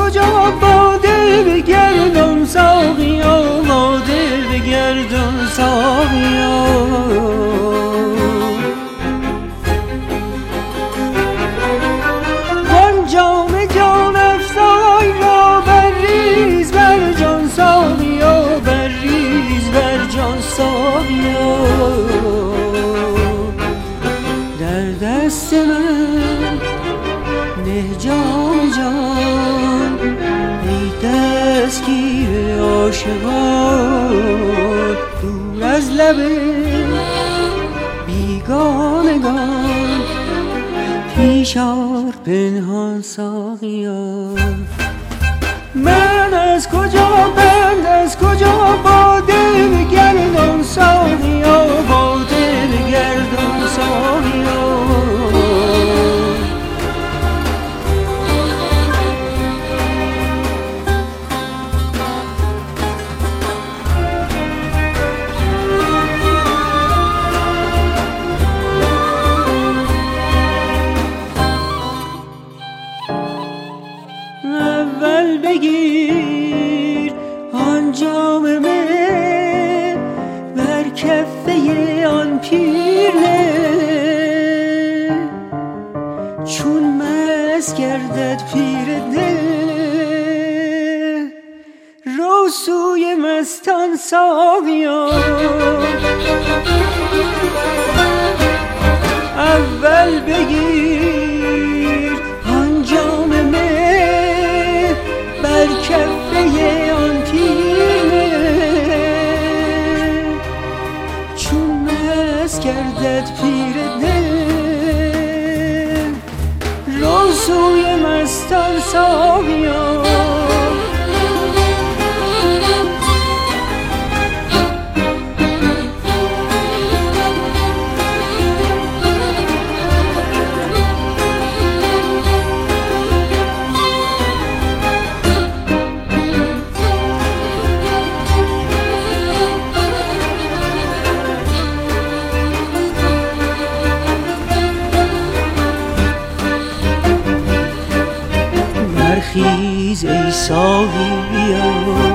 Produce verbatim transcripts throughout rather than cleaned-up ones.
کجا باده بگردم ساقیا، باده بگردم ساقیا. وان جام جان افزای را بریز بر جان ساقیا، بریز بر جان ساقیا. در دست من نه جان جان، ای دستگیر عاشقان، دور از لب بیگانگان، پیش آر پنهان ساقیا. من از کجا بند از کجا باده بگردم ساقیا، باده بگردم ساقیا. اول بگیر آن جام می بر کفه آن پیرنه، چون مست گردد پیر دل، رو سوی مستان ساقیا. اول بگیر آن جام می بر کفه آن پیرنه، چون مست گردد پیر دل، رو سوی مستان ساقیا. برخیز ای ساقی بیا،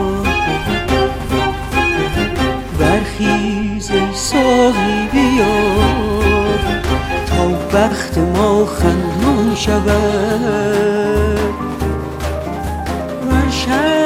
برخیز ای ساقی بیا، تا بخت ما خندان شود.